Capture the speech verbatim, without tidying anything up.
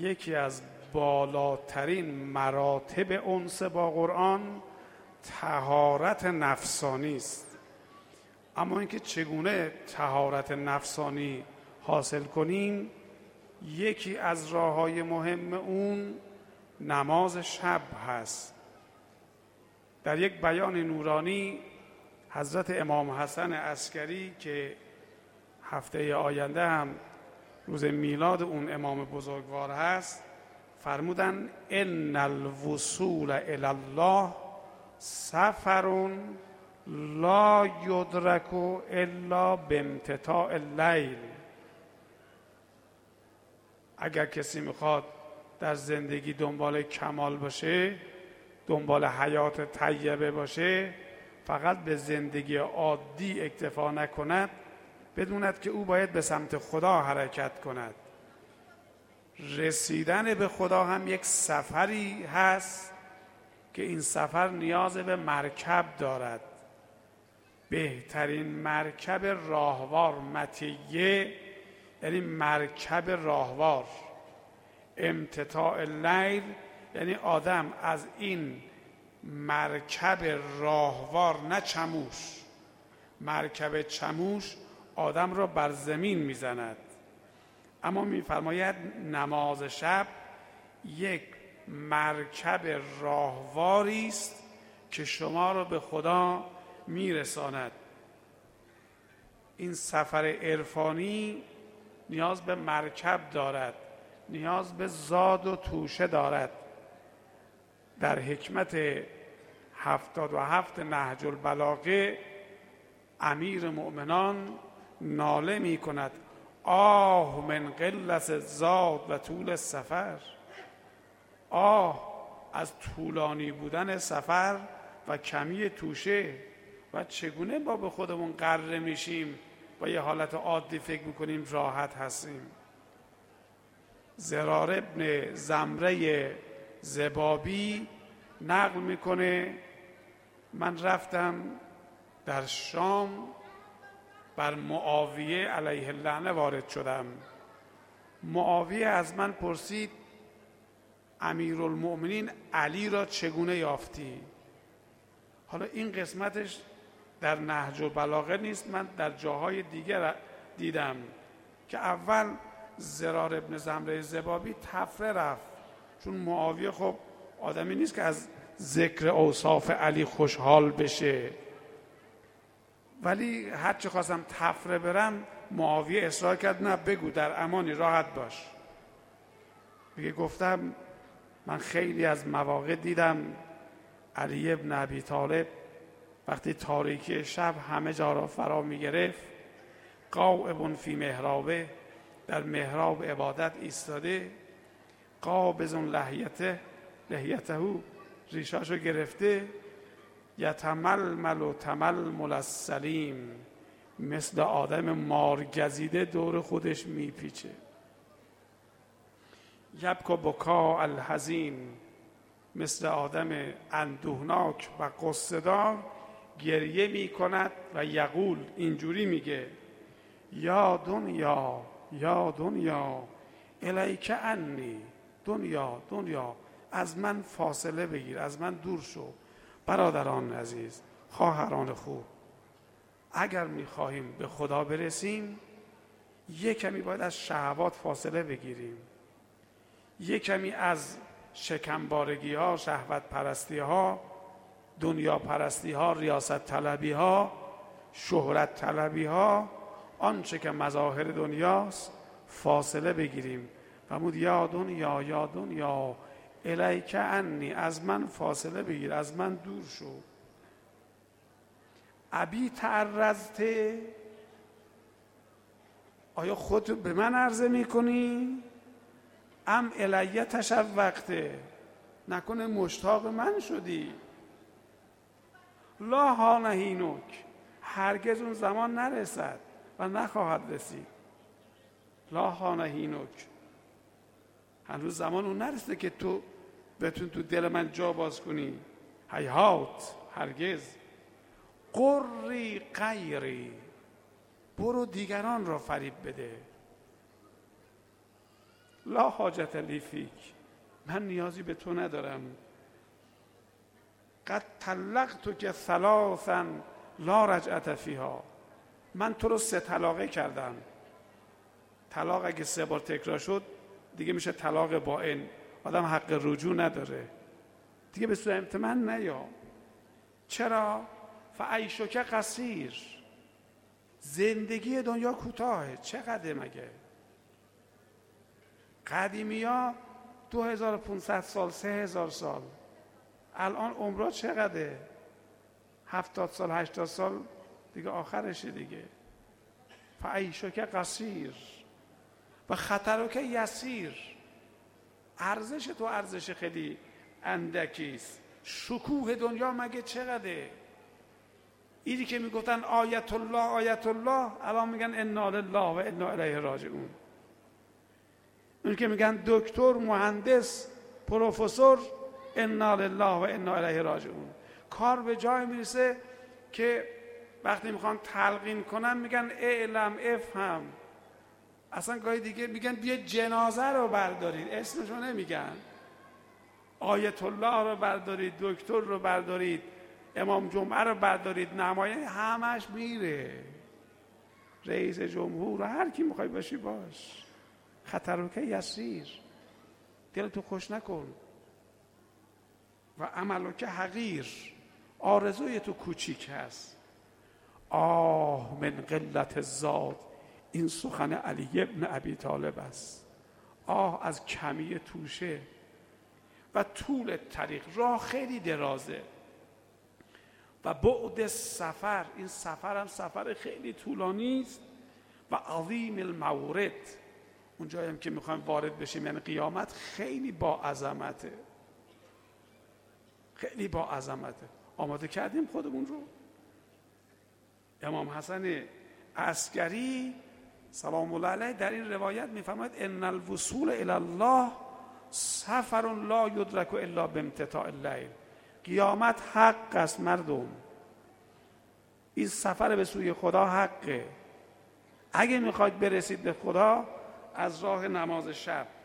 یکی از بالاترین مراتب انس با قرآن طهارت نفسانی است. اما اینکه چگونه طهارت نفسانی حاصل کنیم، یکی از راه‌های مهم اون نماز شب هست. در یک بیان نورانی حضرت امام حسن عسکری که هفته آینده هم روز میلاد اون امام بزرگوار هست فرمودن ان الوصول الی الله سفر لا یدرک الا بامتتاع اللیل. اگر کسی میخواد در زندگی دنبال کمال باشه، دنبال حیات طیبه باشه، فقط به زندگی عادی اکتفا نکند، بدوند که او باید به سمت خدا حرکت کند. رسیدن به خدا هم یک سفری هست که این سفر نیاز به مرکب دارد. بهترین مرکب راهوار مطیه، یعنی مرکب راهوار. امتتاع اللیل یعنی آدم از این مرکب راهوار، نه چموش، مرکب چموش آدم را بر زمین میزند. اما میفرماید نماز شب یک مرکب راهواری است که شما را به خدا میرساند. این سفر عرفانی نیاز به مرکب دارد، نیاز به زاد و توشه دارد. در حکمت هفتاد و هفت نهج البلاغه امیر مؤمنان ناله می کند آه من قلت زاد و طول سفر. آه از طولانی بودن سفر و کمی توشه. و چگونه ما به خودمون غره میشیم با یه حالت عادی فکر میکنیم راحت هستیم. زرار ابن زمره زبابی نقل میکنه من رفتم در شام، بر معاویه علیه اللعنه وارد شدم. معاویه از من پرسید امیرالمؤمنین علی را چگونه یافتی؟ حالا این قسمتش در نهج البلاغه نیست، من در جاهای دیگر دیدم که اول زرار ابن زمره زبابی تفره رفت، چون معاویه خب آدمی نیست که از ذکر اوصاف علی خوشحال بشه، ولی هر چه خواستم تفره برم معاویه اصرار کرد نه بگو، در امانی راحت باش. میگه گفتم من خیلی از مواقع دیدم علی ابن ابی طالب وقتی تاریکی شب همه جا را فرا می گرفت، قائب فی محرابه، در محراب عبادت ایستاده، قابض لحیته لحیته ریشاشو گرفته، یتململ و تململ السلیم، مثل آدم مارگزیده دور خودش میپیچه. یبکا بکا الحزین، مثل آدم اندوهناک و قصه‌دار گریه میکند و یقول، اینجوری میگه یا دنیا یا دنیا الیک انی، دنیا دنیا از من فاصله بگیر، از من دور شو. برادران عزیز، خواهران خوب، اگر میخواهیم به خدا برسیم یک کمی باید از شهوات فاصله بگیریم، یک کمی از شکمبارگی ها، شهوت پرستی ها، دنیا پرستی ها، ریاست طلبی ها، شهرت طلبی ها، آنچه که مظاهر دنیاست فاصله بگیریم و مود یا دنیا یا دنیا الیک انی، از من فاصله بگیر، از من دور شو. ابی تعرضته، آیا خودتو به من عرضه میکنی؟ ام الیه تشوقته، نکنه مشتاق من شدی؟ لا هانهینک، هرگز اون زمان نرسد و نخواهد رسید. لا هانهینک، هنوز زمان اون نرسیده که تو بتون تو دل من جا باز کنی. هیهات، هرگز. قری غیری، برو دیگران را فریب بده. لا حاجت لی فیک، من نیازی به تو ندارم. قد طلقتک ثلاثا لا رجعت فیها، من تو رو سه طلاقه کردم. طلاق اگه سه بار تکرار شد دیگه میشه طلاق بائن، آدم حق رجوع نداره دیگه، به سمت من نیا. چرا؟ فعیشک قصیر، زندگی دنیا کوتاهه. چقدر مگه؟ قدیمی ها دو هزار و پونصد سال، سه هزار سال. الان عمرها چقدره؟ هفتاد سال، هشتاد سال دیگه آخرشه دیگه. فعیشک قصیر و خطرک یسیر، ارزش تو ارزش خیلی اندکیست. شکوه دنیا مگه چقدره؟ اینی که میگفتن آیت الله آیت الله، الان میگن انا لله و انا الیه راجعون. اون که میگن دکتر، مهندس، پروفسور، انا لله و انا الیه راجعون. کار به جای میرسه که وقتی میخوان تلقین کنن میگن اعلم افهم. اصلا گاهی دیگه میگن بیا جنازه رو بردارید، اسمشو نمیگن. آیت الله رو بردارید، دکتر رو بردارید، امام جمعه رو بردارید، نماینده، همش میره. رئیس جمهور، هر کی میخوای باشی باش. خطرک یسیر، دلتو خوش نکن. و عملک حقیر، آرزوی تو کوچیک هست. آه من قلت الزاد، این سخن علی ابن ابی طالب است. آه از کمی توشه و طول طریق، راه خیلی درازه. و بعد سفر، این سفر هم سفر خیلی طولانی است. و عظیم المورد، اون جایی هم که میخوایم وارد بشیم یعنی قیامت، خیلی با عظمته، خیلی با عظمته. آماده کردیم خودمون رو؟ امام حسن عسکری سلام الله علیه در این روایت میفرماید ان الوصول الی الله سفر لا یدرک الا بامتطاع اللیل. قیامت حق است مردم، این سفر به سوی خدا حقه. اگه میخواید برسید به خدا، از راه نماز شب